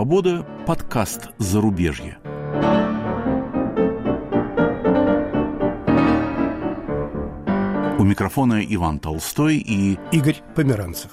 свобода» подкаст «Зарубежье». У микрофона Иван Толстой и Игорь Померанцев.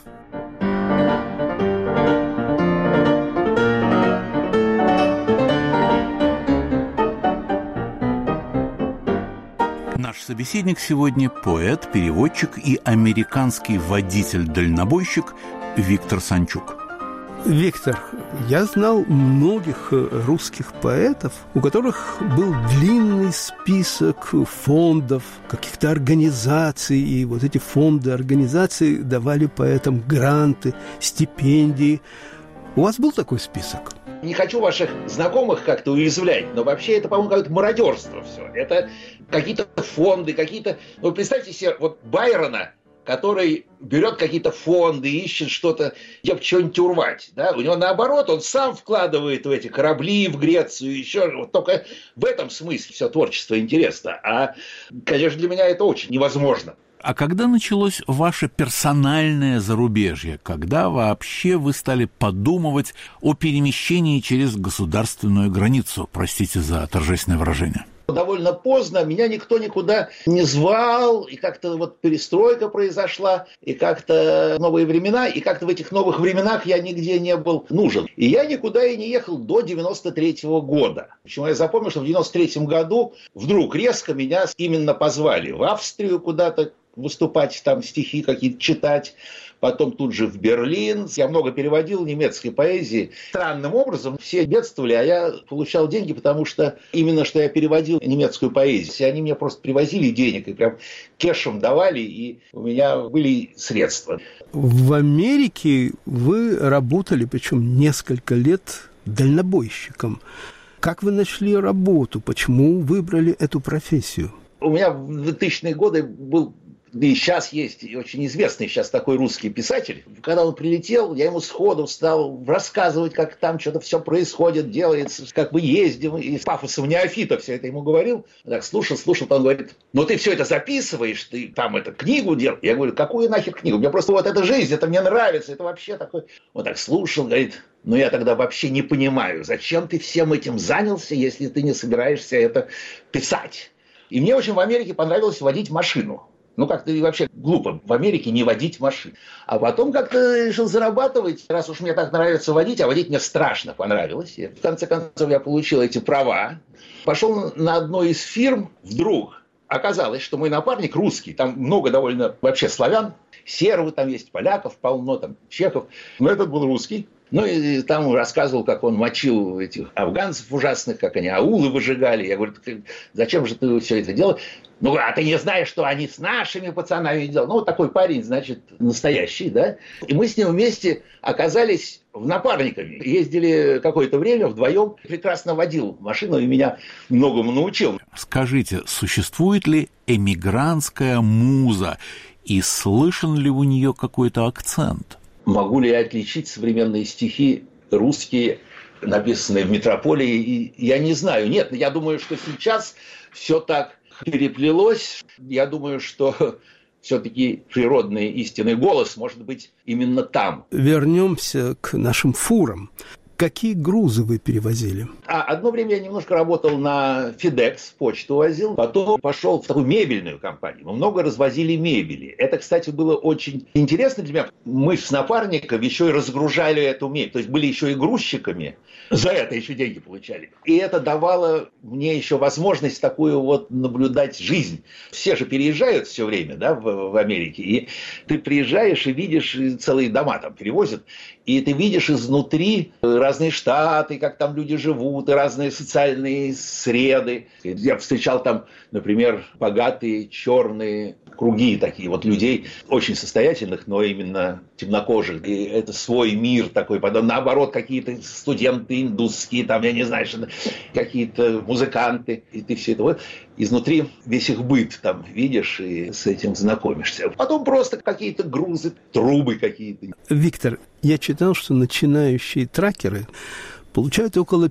Наш собеседник сегодня поэт, переводчик и американский водитель-дальнобойщик Виктор Санчук. Виктор, я знал многих русских поэтов, у которых был длинный список фондов, каких-то организаций, и вот эти фонды, организации давали поэтам гранты, стипендии. У вас был такой список? Не хочу ваших знакомых как-то уязвлять, но вообще это, по-моему, какое-то мародерство все. Это какие-то фонды, какие-то... Ну, представьте себе, вот Байрона, который берет какие-то фонды, ищет что-то, где что-нибудь урвать. Да? У него наоборот, он сам вкладывает в эти корабли в Грецию, еще вот только в этом смысле все творчество интересно. А, конечно, для меня это очень невозможно. А когда началось ваше персональное зарубежье? Когда вообще вы стали подумывать о перемещении через государственную границу? Простите за торжественное выражение. Довольно поздно, меня никто никуда не звал, и как-то вот перестройка произошла, и как-то новые времена, и как-то в этих новых временах я нигде не был нужен. И я никуда и не ехал до 93-го года. Почему я запомнил, что в 93-м году вдруг резко меня именно позвали в Австрию куда-то выступать, там стихи какие-то читать, потом тут же в Берлин. Я много переводил немецкой поэзии. Странным образом все бедствовали, а я получал деньги, потому что именно что я переводил немецкую поэзию. И они мне просто привозили денег и прям кешем давали, и у меня были средства. В Америке вы работали, причем несколько лет, дальнобойщиком. Как вы нашли работу? Почему выбрали эту профессию? У меня в 2000-е годы был... И сейчас есть очень известный сейчас такой русский писатель. Когда он прилетел, я ему сходу стал рассказывать, как там что-то все происходит, делается, как мы ездим. И с пафосом неофита все это ему говорил. Так слушал, он говорит: ну ты все это записываешь, ты там книгу делал. Я говорю: какую нахер книгу? Мне просто вот эта жизнь, это мне нравится, это вообще такой... Он так слушал, говорит: ну я тогда вообще не понимаю, зачем ты всем этим занялся, если ты не собираешься это писать. И мне очень в Америке понравилось водить машину. Ну, как-то вообще глупо в Америке не водить машину. А потом как-то решил зарабатывать, раз уж мне так нравится водить, а водить мне страшно понравилось. И в конце концов я получил эти права. Пошел на одной из фирм, вдруг оказалось, что мой напарник русский, там много довольно вообще славян, сербов там есть, поляков полно, там чехов, но этот был русский. Ну, и там рассказывал, как он мочил этих афганцев ужасных, как они аулы выжигали. Я говорю: зачем же ты все это делаешь? Ну, а ты не знаешь, что они с нашими пацанами делали? Ну, вот такой парень, значит, настоящий, да? И мы с ним вместе оказались напарниками. Ездили какое-то время вдвоем. Прекрасно водил машину и меня многому научил. Скажите, существует ли эмигрантская муза? И слышен ли у нее какой-то акцент? Могу ли я отличить современные стихи русские, написанные в метрополии? И я не знаю. Нет, я думаю, что сейчас все так переплелось. Я думаю, что все-таки природный истинный голос может быть именно там. Вернемся к нашим фурам. Какие грузы вы перевозили? Одно время я немножко работал на FedEx, почту возил. Потом пошел в такую мебельную компанию. Мы много развозили мебели. Это, кстати, было очень интересно для меня. Мы с напарником еще и разгружали эту мебель. То есть были еще и грузчиками. За это еще деньги получали. И это давало мне еще возможность такую вот наблюдать жизнь. Все же переезжают все время, да, в Америке. И ты приезжаешь и видишь, целые дома там перевозят. И ты видишь изнутри разные штаты, как там люди живут, и разные социальные среды. Я встречал там, например, богатые черные круги такие вот людей, очень состоятельных, но именно темнокожих. И это свой мир такой. Потом наоборот какие-то студенты индусские, там, я не знаю, какие-то музыканты. И ты все это вот изнутри весь их быт там видишь и с этим знакомишься. Потом просто какие-то грузы, трубы какие-то. Виктор, я читал, что начинающие тракеры получают около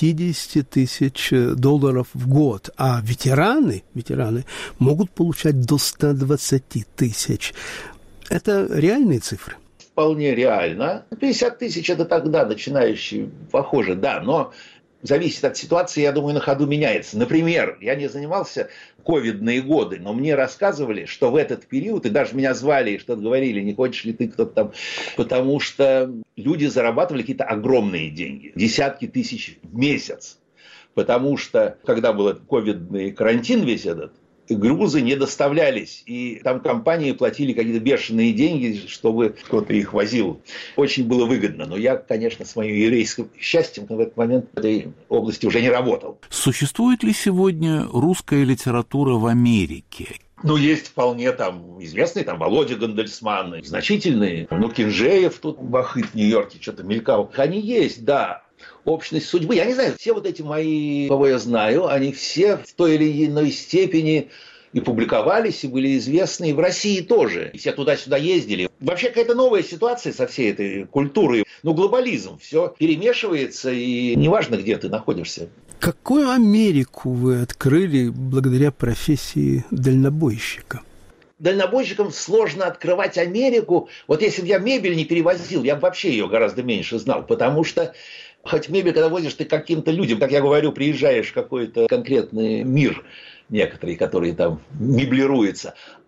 50 тысяч долларов в год, а ветераны могут получать до 120 тысяч. Это реальные цифры? вполне реально. 50 тысяч это тогда начинающий, похоже, да, но зависит от ситуации, я думаю, на ходу меняется. Например, я не занимался ковидные годы, но мне рассказывали, что в этот период, и даже меня звали и что-то говорили, не хочешь ли ты кто-то там, потому что люди зарабатывали какие-то огромные деньги, десятки тысяч в месяц. Потому что, когда был этот ковидный карантин весь этот, грузы не доставлялись, и там компании платили какие-то бешеные деньги, чтобы кто-то их возил. Очень было выгодно. Но я, конечно, с моим еврейским счастьем в этот момент в этой области уже не работал. Существует ли сегодня русская литература в Америке? Ну, есть вполне там известные, там Володя Гандельсман, значительные. Ну, Кинжеев тут, Бахыт в Нью-Йорке что-то мелькал. Они есть, да. Общность судьбы. Я не знаю, все вот эти мои, кого я знаю, они все в той или иной степени и публиковались, и были известны, и в России тоже. И все туда-сюда ездили. Вообще какая-то новая ситуация со всей этой культурой. Ну, глобализм, все перемешивается, и неважно, где ты находишься. Какую Америку вы открыли благодаря профессии дальнобойщика? Дальнобойщикам сложно открывать Америку. Вот если бы я мебель не перевозил, я бы вообще ее гораздо меньше знал, потому что хоть мебель, когда возишь ты каким-то людям, как я говорю, приезжаешь в какой-то конкретный мир, некоторые, которые там меблируются.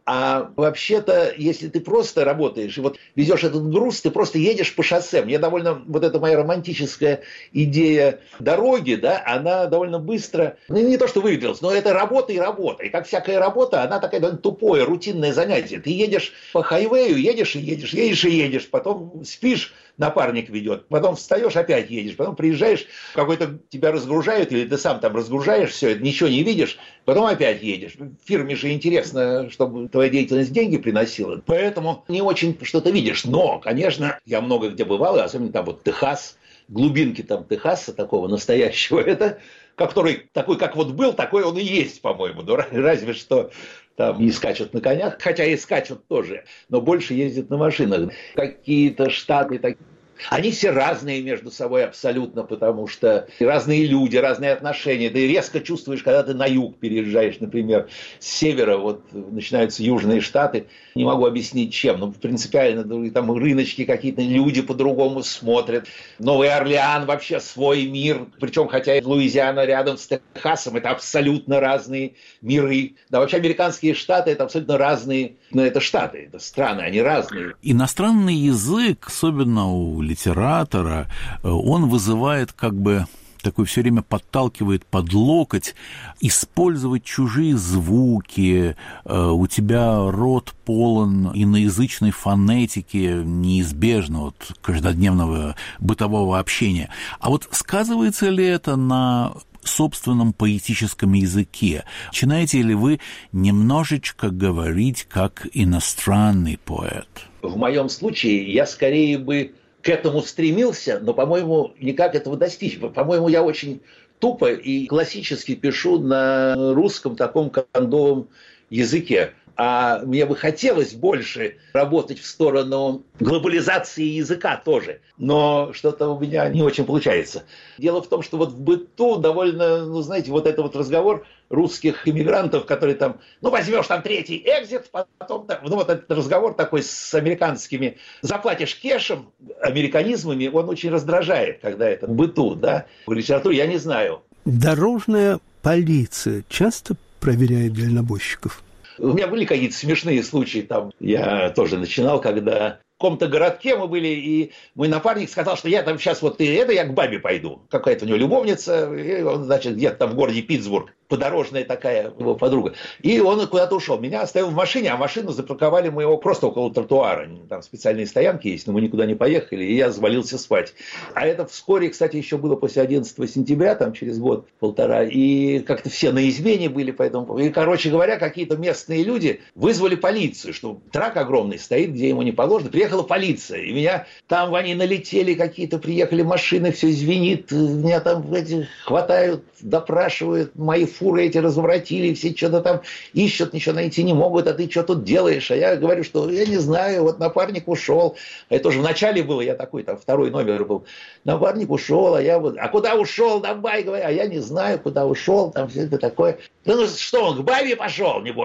А вообще-то, если ты просто работаешь и вот везешь этот груз, ты просто едешь по шоссе. Мне довольно, вот эта моя романтическая идея дороги, да, она довольно быстро, ну не то что выветрилась, но это работа и работа. И как всякая работа, она такая довольно тупое, рутинное занятие. Ты едешь по хайвею, едешь и едешь, едешь и едешь, потом спишь, напарник ведет, потом встаешь, опять едешь, потом приезжаешь, какой-то тебя разгружают, или ты сам там разгружаешь все, ничего не видишь, потом опять едешь. В фирме же интересно, чтобы твоя деятельность деньги приносила, поэтому не очень что-то видишь. Но, конечно, я много где бывал, и особенно там вот Техас, глубинки там Техаса такого настоящего, это который такой, как вот был, такой он и есть, по-моему, ну, разве что там не скачут на конях, хотя и скачут тоже, но больше ездят на машинах. Какие-то штаты такие. Они все разные между собой абсолютно, потому что разные люди, разные отношения. Ты резко чувствуешь, когда ты на юг переезжаешь, например, с севера, вот начинаются южные штаты. Не могу объяснить, чем, но принципиально там рыночки какие-то, люди по-другому смотрят. Новый Орлеан вообще свой мир, причем хотя и Луизиана рядом с Техасом, это абсолютно разные миры. Да, вообще американские штаты это абсолютно разные, но это штаты, это страны, они разные. Иностранный язык, особенно у литератора, он вызывает как бы такой все время подталкивает под локоть, использовать чужие звуки, у тебя рот полон иноязычной фонетики, неизбежно от каждодневного бытового общения. А вот сказывается ли это на собственном поэтическом языке? Начинаете ли вы немножечко говорить как иностранный поэт? В моем случае я скорее бы к этому стремился, но, по-моему, никак этого достичь. По-моему, я очень тупо и классически пишу на русском таком кондовом языке. А мне бы хотелось больше работать в сторону глобализации языка тоже. Но что-то у меня не очень получается. Дело в том, что вот в быту довольно, ну, знаете, вот этот вот разговор русских иммигрантов, которые там, ну, возьмешь там третий экзит, потом, ну, вот этот разговор такой с американскими, заплатишь кешем, американизмами, он очень раздражает, когда это в быту, да. В литературе я не знаю. Дорожная полиция часто проверяет дальнобойщиков? У меня были какие-то смешные случаи, там я тоже начинал, когда в каком-то городке мы были, и мой напарник сказал, что я там сейчас вот я к бабе пойду. Какая-то у него любовница, и он, значит, где-то там в городе Питтсбург, подорожная такая его подруга. И он куда-то ушел. Меня оставил в машине, а машину запарковали мы его просто около тротуара. Там специальные стоянки есть, но мы никуда не поехали, и я завалился спать. А это вскоре, кстати, еще было после 11 сентября, там через год-полтора, и как-то все на измене были, поэтому... И, короче говоря, какие-то местные люди вызвали полицию, что трак огромный стоит, где ему не положено. Приехала полиция, и меня там они налетели какие-то, приехали машины, все звенит, меня там эти хватают, допрашивают, мои фуры эти разворотили, все что-то там ищут, ничего найти не могут, а ты что тут делаешь? А я говорю, что я не знаю, вот напарник ушел. Это уже в начале было, я такой, там второй номер был. Напарник ушел, а я вот, а куда ушел? Давай, говорю, а я не знаю, куда ушел, там все это такое. Да ну что, он к бабе пошел, небось?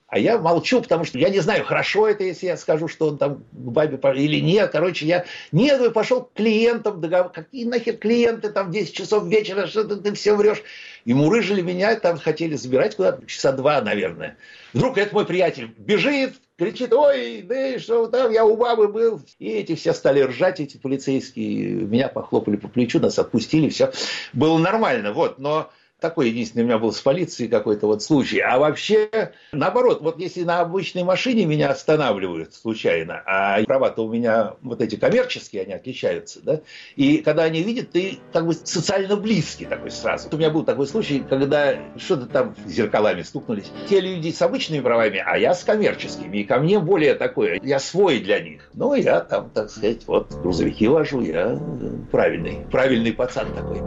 А я молчу, потому что я не знаю, хорошо это, если я скажу, что он там к бабе или нет. Короче, я пошел к клиентам, какие нахер клиенты, там в 10 часов вечера, что ты все врешь. И мурыжили меня, там хотели забирать куда-то, часа 2, наверное. Вдруг это мой приятель бежит, кричит: ой, да что там, я у бабы был. И эти все стали ржать, эти полицейские, меня похлопали по плечу, нас отпустили, все было нормально, вот, но... Такой единственный у меня был с полицией какой-то вот случай. А вообще, наоборот, вот если на обычной машине меня останавливают случайно, а права-то у меня вот эти коммерческие, они отличаются, да, и когда они видят, ты как бы социально близкий такой сразу. У меня был такой случай, когда что-то там зеркалами стукнулись. Те люди с обычными правами, а я с коммерческими. И ко мне более такое, я свой для них. Ну, я там, так сказать, вот грузовики вожу, я правильный пацан такой.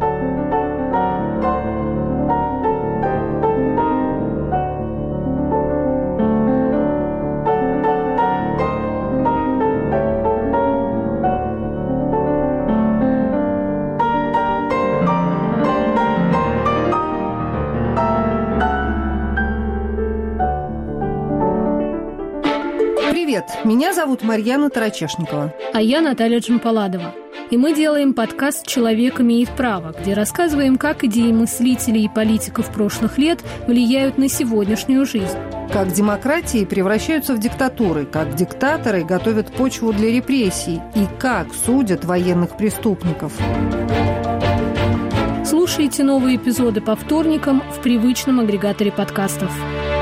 Привет, меня зовут Марьяна Тарачешникова. А я Наталья Джампаладова. И мы делаем подкаст «Человек имеет право», где рассказываем, как идеи мыслителей и политиков прошлых лет влияют на сегодняшнюю жизнь. Как демократии превращаются в диктатуры, как диктаторы готовят почву для репрессий и как судят военных преступников. Слушайте новые эпизоды по вторникам в привычном агрегаторе подкастов.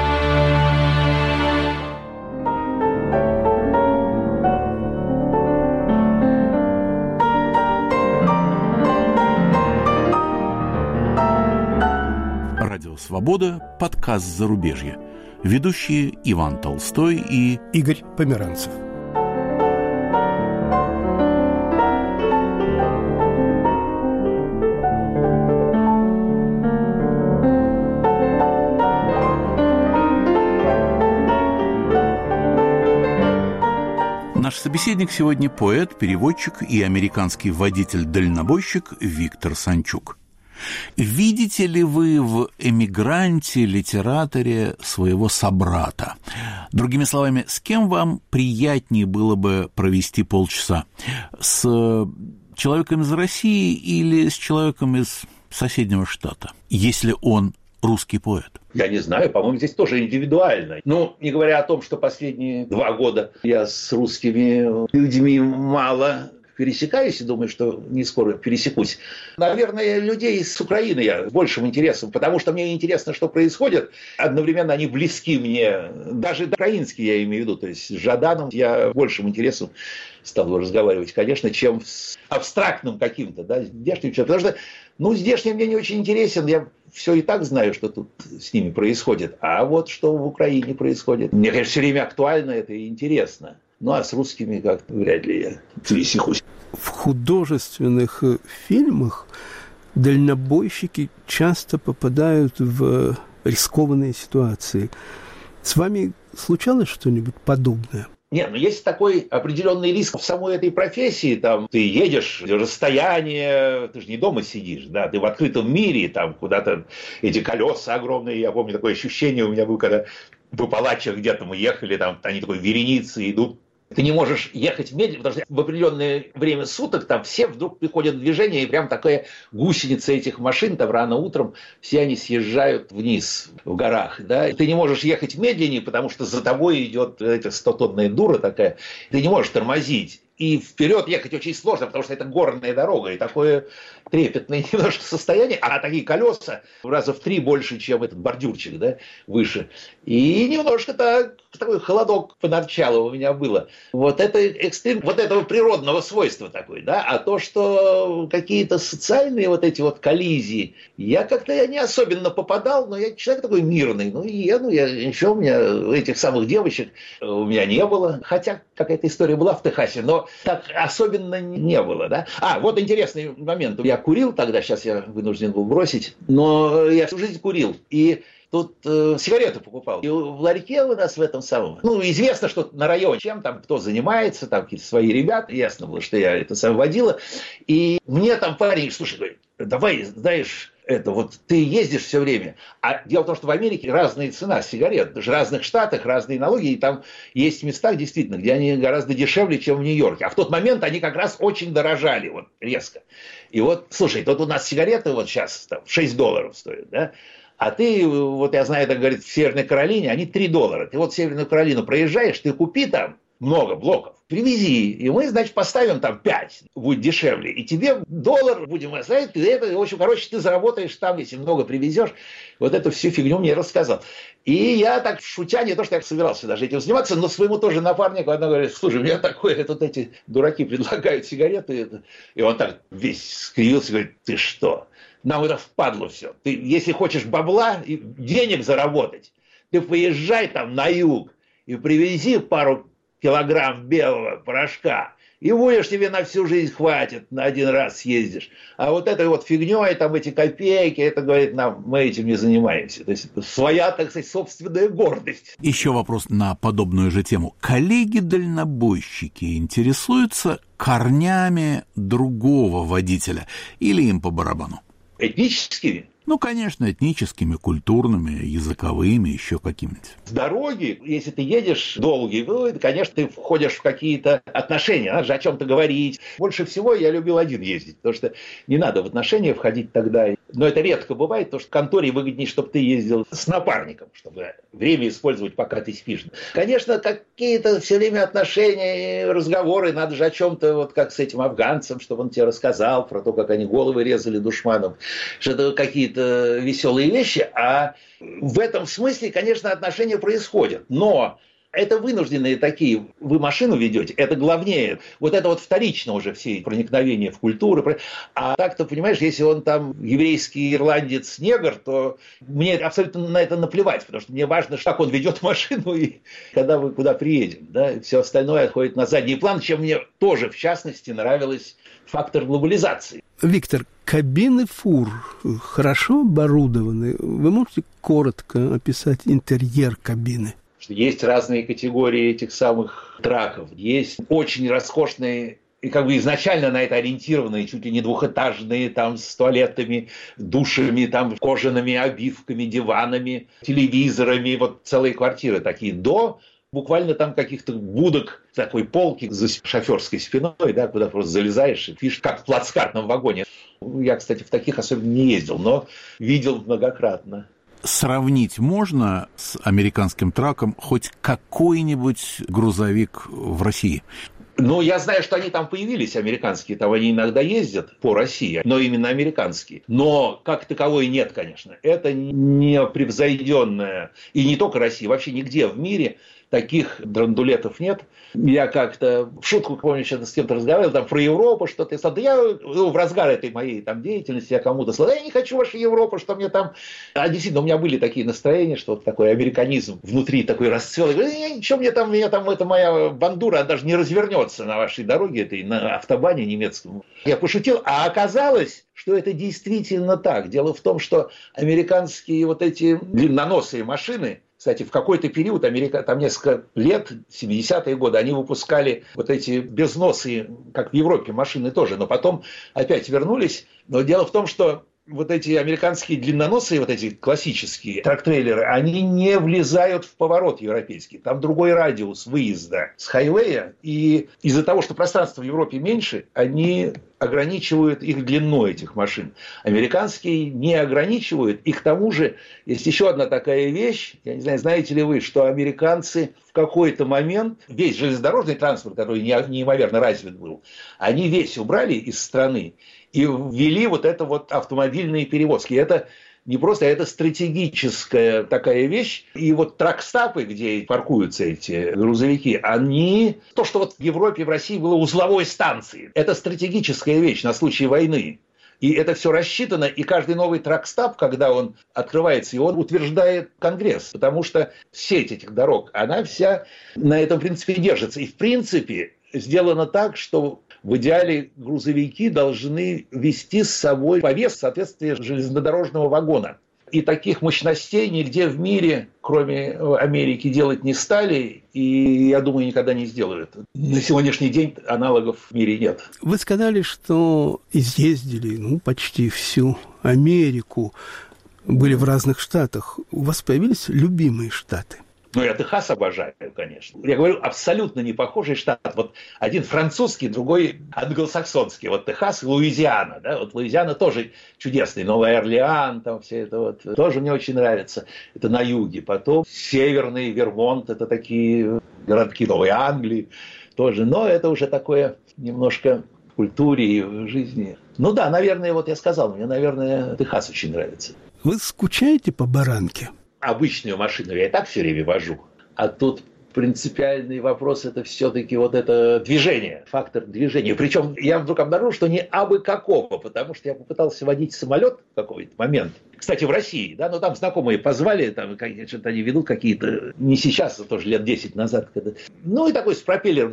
«Свобода», подкаст «Зарубежье». Ведущие Иван Толстой и Игорь Померанцев. Наш собеседник сегодня поэт, переводчик и американский водитель-дальнобойщик Виктор Санчук. Видите ли вы в эмигранте, литераторе своего собрата? Другими словами, с кем вам приятнее было бы провести полчаса? С человеком из России или с человеком из соседнего штата, если он русский поэт? Я не знаю, по-моему, здесь тоже индивидуально. Ну, не говоря о том, что последние 2 года я с русскими людьми мало пересекаюсь и думаю, что не скоро пересекусь. Наверное, людей с Украины я с большим интересом, потому что мне интересно, что происходит. Одновременно они близки мне, даже украинские я имею в виду, то есть с Жаданом я большим интересом стал разговаривать, конечно, чем с абстрактным каким-то, да, здешним человеком. Потому что, здешний мне не очень интересен, я все и так знаю, что тут с ними происходит. А вот что в Украине происходит, мне, конечно, все время актуально это и интересно. А с русскими как-то вряд ли я пересекусь. В художественных фильмах дальнобойщики часто попадают в рискованные ситуации. С вами случалось что-нибудь подобное? Нет, есть такой определенный риск в самой этой профессии. Там ты едешь, расстояние, ты же не дома сидишь, да, ты в открытом мире, там куда-то эти колеса огромные. Я помню, такое ощущение у меня было, когда в Апалачах где-то мы ехали, там они такой вереницы идут. Ты не можешь ехать медленно, потому что в определенное время суток там все вдруг приходят в движение, и прям такая гусеница этих машин, там рано утром все они съезжают вниз в горах. Да? Ты не можешь ехать медленнее, потому что за тобой идет эта 100-тонная дура такая. Ты не можешь тормозить. И вперед ехать очень сложно, потому что это горная дорога, и такое трепетное немножко состояние, а такие колеса раза в 3 больше, чем этот бордюрчик, да, выше. И немножко такой холодок поначалу у меня было. Вот это экстрим, вот этого природного свойства такой, да, а то, что какие-то социальные вот эти вот коллизии, я не особенно попадал, но я человек такой мирный, ничего, у меня этих самых девочек у меня не было, хотя какая-то история была в Техасе, но так особенно не было, да. Вот интересный момент. Я курил тогда, сейчас я вынужден был бросить, но я всю жизнь курил. И тут сигареты покупал. И в ларьке у нас в этом самом... известно, что на районе, чем там, кто занимается, там какие-то свои ребята. Ясно было, что я это сам водила. И мне там парень, слушай, говорит, давай, знаешь, Это вот ты ездишь все время. А дело в том, что в Америке разная цена сигарет. Даже в разных штатах разные налоги. И там есть места, действительно, где они гораздо дешевле, чем в Нью-Йорке. А в тот момент они как раз очень дорожали. Вот резко. И вот, слушай, тут у нас сигареты вот сейчас там, $6 стоят, да? А ты, вот я знаю, это говорит, в Северной Каролине, они $3. Ты вот в Северную Каролину проезжаешь, ты купи там много блоков, привези, и мы, значит, поставим там 5, будет дешевле, и тебе $1 будем оставить, и это, в общем, короче, ты заработаешь там, если много привезешь, вот эту всю фигню мне рассказал. И я так, шутя, не то, что я собирался даже этим заниматься, но своему тоже напарнику, она говорит, слушай, у меня такое, вот эти дураки предлагают сигареты, и он так весь скривился, говорит, ты что, нам это впадло все, ты, если хочешь бабла, денег заработать, ты поезжай там на юг и привези пару килограмм белого порошка, и будешь, тебе на всю жизнь хватит, на один раз съездишь. А вот этой вот фигней, там эти копейки, это, говорит, нам, мы этим не занимаемся. То есть это своя, так сказать, собственная гордость. Еще вопрос на подобную же тему. Коллеги-дальнобойщики интересуются корнями другого водителя или им по барабану? Этническими? Ну, конечно, этническими, культурными, языковыми, еще какими-нибудь. С дороги, если ты едешь долгий, ну, конечно, ты входишь в какие-то отношения, надо же о чем-то говорить. Больше всего я любил один ездить, потому что не надо в отношения входить тогда. Но это редко бывает, потому что в конторе выгоднее, чтобы ты ездил с напарником, чтобы время использовать, пока ты спишь. Конечно, какие-то все время отношения, разговоры, надо же о чем-то, вот как с этим афганцем, чтобы он тебе рассказал про то, как они головы резали душманам, что это какие-то веселые вещи, а в этом смысле, конечно, отношения происходят, но это вынужденные такие, вы машину ведете, это главнее, вот это вот вторично уже все проникновения в культуру, а так-то, понимаешь, если он там еврейский ирландец, негр, то мне абсолютно на это наплевать, потому что мне важно, как он ведет машину и когда мы куда приедем, да, все остальное отходит на задний план, чем мне тоже, в частности, нравилось фактор глобализации. Виктор, кабины фур хорошо оборудованы. Вы можете коротко описать интерьер кабины? Есть разные категории этих самых траков. Есть очень роскошные и как бы изначально на это ориентированные, чуть ли не двухэтажные, там с туалетами, душами, там кожаными обивками, диванами, телевизорами, вот целые квартиры такие, до буквально там каких-то будок, такой полки за шоферской спиной, да, куда просто залезаешь и видишь, как в плацкартном вагоне. Я, кстати, в таких особенно не ездил, но видел многократно. Сравнить можно с американским траком хоть какой-нибудь грузовик в России? Ну, я знаю, что они там появились, американские, там они иногда ездят по России, но именно американские. Но как таковой нет, конечно. Это непревзойденное, и не только Россия, вообще нигде в мире таких драндулетов нет. Я как-то в шутку, помню, что с кем-то разговаривал, там про Европу что-то. Я сказал, да я в разгар этой моей там деятельности, я кому-то сказал, да я не хочу вашу Европу, что мне там... А действительно, у меня были такие настроения, что вот такой американизм внутри такой расцвел. Я говорю, ничего, мне там, это моя бандура даже не развернется на вашей дороге, этой, на автобане немецком. Я пошутил, а оказалось, что это действительно так. Дело в том, что американские вот эти длинноносые машины, кстати, в какой-то период, там несколько лет, 70-е годы, они выпускали вот эти безносые, как в Европе, машины тоже, но потом опять вернулись. Но дело в том, что вот эти американские длинноносые, вот эти классические трак-трейлеры, они не влезают в поворот европейский. Там другой радиус выезда с хайвея. И из-за того, что пространство в Европе меньше, они ограничивают их длину, этих машин. Американские не ограничивают. И к тому же есть еще одна такая вещь. Я не знаю, знаете ли вы, что американцы в какой-то момент весь железнодорожный транспорт, который неимоверно развит был, они весь убрали из страны и ввели вот это вот автомобильные перевозки. Это не просто, это стратегическая такая вещь. И вот тракстапы, где паркуются эти грузовики, они... То, что вот в Европе, в России было узловой станцией, это стратегическая вещь на случай войны. И это все рассчитано, и каждый новый тракстап, когда он открывается, и он утверждает Конгресс, потому что сеть этих дорог, она вся на этом принципе держится. И в принципе сделано так, что в идеале грузовики должны вести с собой повес в соответствии железнодорожного вагона. И таких мощностей нигде в мире, кроме Америки, делать не стали, и, я думаю, никогда не сделают. На сегодняшний день аналогов в мире нет. Вы сказали, что изъездили почти всю Америку, были в разных штатах. У вас появились любимые штаты? Ну, я Техас обожаю, конечно. Я говорю, абсолютно не похожий штат. Вот один французский, другой англосаксонский. Вот Техас и Луизиана. Да? Вот Луизиана тоже чудесный. Новый Орлеан, там все это вот. Тоже мне очень нравится. Это на юге. Потом северный Вермонт. Это такие городки Новой Англии тоже. Но это уже такое немножко в культуре и в жизни. Ну да, наверное, вот я сказал, мне, наверное, Техас очень нравится. Вы скучаете по баранке? Обычную машину я и так все время вожу. А тут принципиальный вопрос – это все-таки вот это движение, фактор движения. Причем я вдруг обнаружил, что не абы какого, потому что я попытался водить самолет в какой-то момент. Кстати, в России, да, но там знакомые позвали, там что-то они ведут какие-то, не сейчас, а тоже лет 10 назад. Когда... Ну и такой с пропеллером,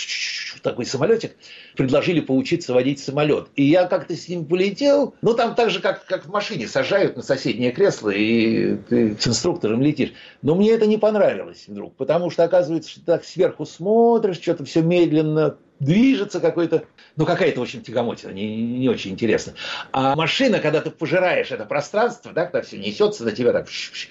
такой самолетик, предложили поучиться водить самолет. И я как-то с ним полетел, ну там так же, как в машине, сажают на соседнее кресло, и ты с инструктором летишь. Но мне это не понравилось вдруг, потому что оказывается, что ты так сверху смотришь, что-то все медленно движется какой-то, ну какая-то, в общем, тягомотина, не очень интересно. А машина, когда ты пожираешь это пространство, да, когда все несется на тебя, так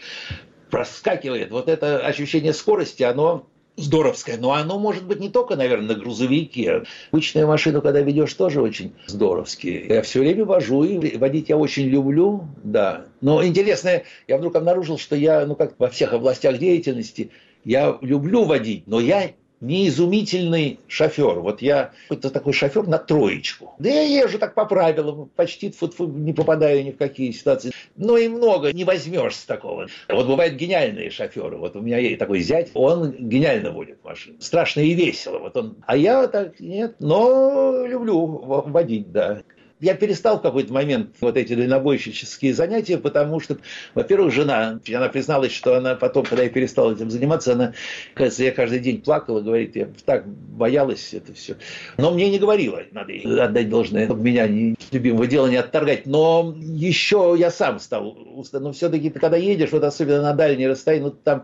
проскакивает, вот это ощущение скорости, оно здоровское. Но оно может быть не только, наверное, на грузовике. Обычную машину, когда ведешь, тоже очень здоровски. Я все время вожу, и водить я очень люблю, да. Но интересно, я вдруг обнаружил, что я, как во всех областях деятельности, я люблю водить, но я не изумительный шофер. Вот я какой-то такой шофер на троечку. Да я езжу так по правилам, почти не попадаю ни в какие ситуации. Но и много не возьмешь с такого. Вот бывают гениальные шоферы. Вот у меня есть такой зять, он гениально водит машину. Страшно и весело. Вот он. А я так нет, но люблю водить, да. Я перестал в какой-то момент вот эти дальнобойщические занятия, потому что, во-первых, жена призналась, что она потом, когда я перестал этим заниматься, она, кажется, я каждый день плакала, говорит, я так боялась это все. Но мне не говорила, надо ей отдать должное, чтобы меня любимого дела не отторгать. Но еще я сам стал, но все-таки ты когда едешь, вот особенно на дальние расстояния, там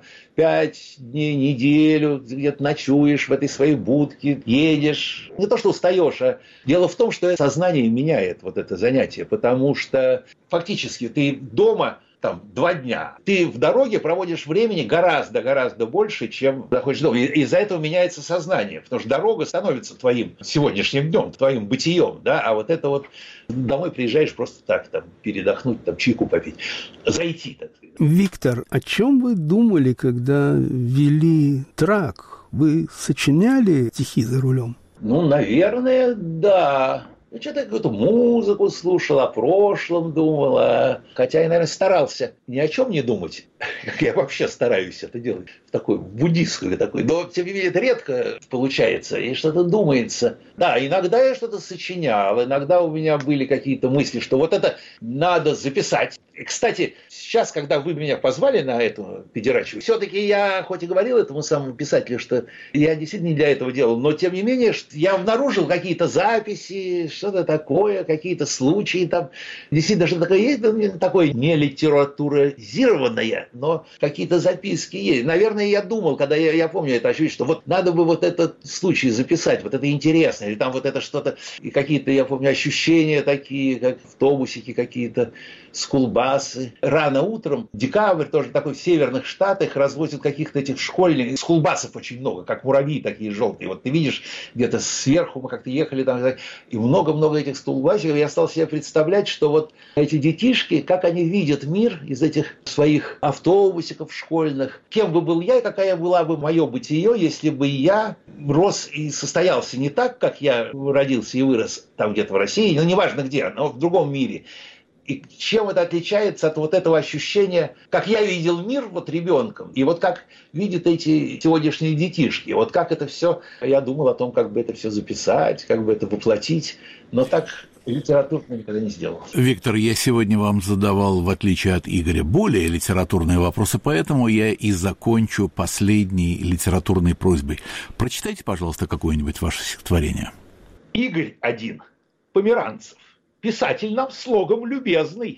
5 дней, неделю, где-то ночуешь в этой своей будке, едешь. Не то, что устаешь, а дело в том, что сознание меняет вот это занятие, потому что фактически ты дома 2 дня. Ты в дороге проводишь времени гораздо больше, чем находишься дома. И из-за этого меняется сознание, потому что дорога становится твоим сегодняшним днем, твоим бытием, да, а вот это вот домой приезжаешь просто так, передохнуть, чайку попить, зайти, так сказать. Виктор, о чем вы думали, когда вели трак? Вы сочиняли стихи за рулем? Наверное, да. Что-то я какую-то музыку слушал, о прошлом думал. Хотя я, наверное, старался ни о чем не думать, как я вообще стараюсь это делать, в такой буддистской такой. Но, тем не менее, это редко получается, и что-то думается. Да, иногда я что-то сочинял, иногда у меня были какие-то мысли, что вот это надо записать. И, кстати, сейчас, когда вы меня позвали на эту педерачу, все-таки я, хоть и говорил этому самому писателю, что я действительно не для этого делал, но, тем не менее, я обнаружил какие-то записи, что-то такое, какие-то случаи там. Действительно, что такое есть, такое не литературизированное, но какие-то записки есть. Наверное, я думал, когда я помню это ощущение, что вот надо бы вот этот случай записать, вот это интересно, или там вот это что-то, и какие-то, я помню, ощущения такие, как автобусики какие-то, скулбасы. Рано утром, декабрь, тоже такой в северных штатах, развозят каких-то этих школьников, скулбасов очень много, как муравьи такие желтые. Вот ты видишь, где-то сверху мы как-то ехали там, и много-много этих скулбасиков. Я стал себе представлять, что вот эти детишки, как они видят мир из этих своих автобусиков школьных. Кем бы был я, и какая была бы мое бытие, если бы я рос и состоялся не так, как я родился и вырос там где-то в России, неважно где, но в другом мире. И чем это отличается от вот этого ощущения, как я видел мир вот ребенком, и вот как видят эти сегодняшние детишки. Вот как это все, я думал о том, как бы это все записать, как бы это воплотить, но так литературно никогда не сделал. Виктор, я сегодня вам задавал, в отличие от Игоря, более литературные вопросы, поэтому я и закончу последней литературной просьбой. Прочитайте, пожалуйста, какое-нибудь ваше стихотворение. Игорь один, Померанцев. Писатель нам слогом любезный.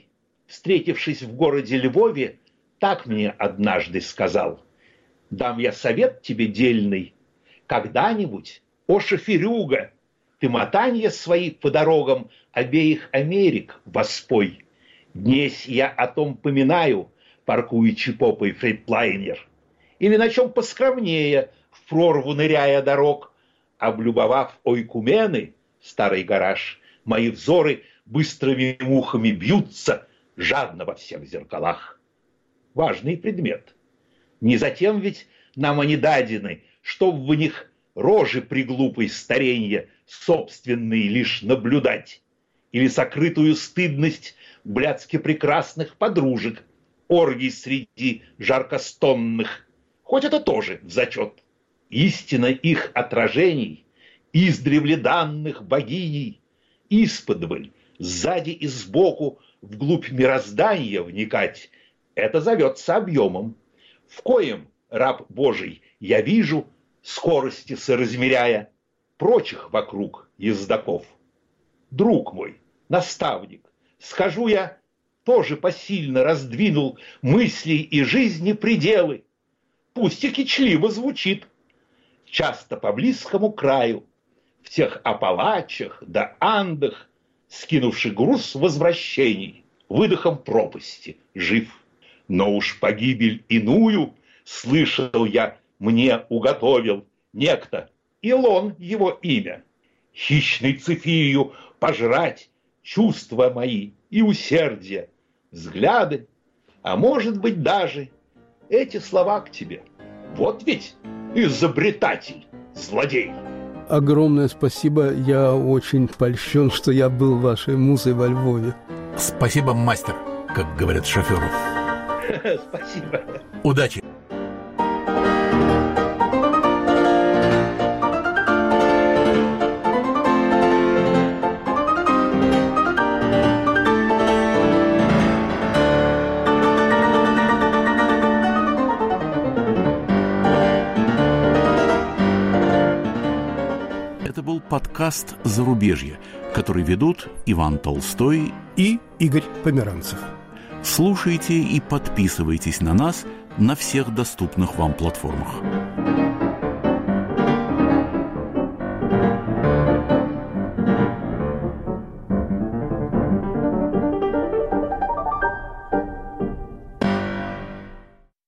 встретившись в городе Львове, так мне однажды сказал: «Дам я совет тебе дельный, когда-нибудь, о шоферюга, ты мотанья свои по дорогам обеих Америк воспой. Днесь я о том поминаю, паркуючи попой фрейдлайнер, или на чем поскромнее, в прорву ныряя дорог, облюбовав ойкумены, старый гараж, мои взоры быстрыми мухами бьются жадно во всех зеркалах». Важный предмет. Не затем ведь нам они дадены, чтоб в них рожи приглупой старенья собственные лишь наблюдать, или сокрытую стыдность блядски прекрасных подружек, оргий среди жаркостонных, хоть это тоже в зачет. Истина их отражений, издревле данных богиней, исподволь, сзади и сбоку, вглубь мироздания вникать, это зовется объемом, в коем, раб Божий, я вижу, скорости соразмеряя, прочих вокруг ездаков. Друг мой, наставник, скажу я, тоже посильно раздвинул мыслей и жизни пределы. Пусть и кичливо звучит, часто по близкому краю, в тех Апалачах да Андах, скинувший груз возвращений, выдохом пропасти жив. Но уж погибель иную, слышал я, мне уготовил некто, Илон его имя, хищной цифирью пожрать чувства мои и усердие, взгляды, а может быть даже эти слова к тебе. Вот ведь изобретатель, злодей. Огромное спасибо. Я очень польщен, что я был вашей музой во Львове. Спасибо, мастер, как говорят шоферу. Спасибо. Удачи. Это был подкаст «Зарубежье», который ведут Иван Толстой и Игорь Померанцев. Слушайте и подписывайтесь на нас на всех доступных вам платформах.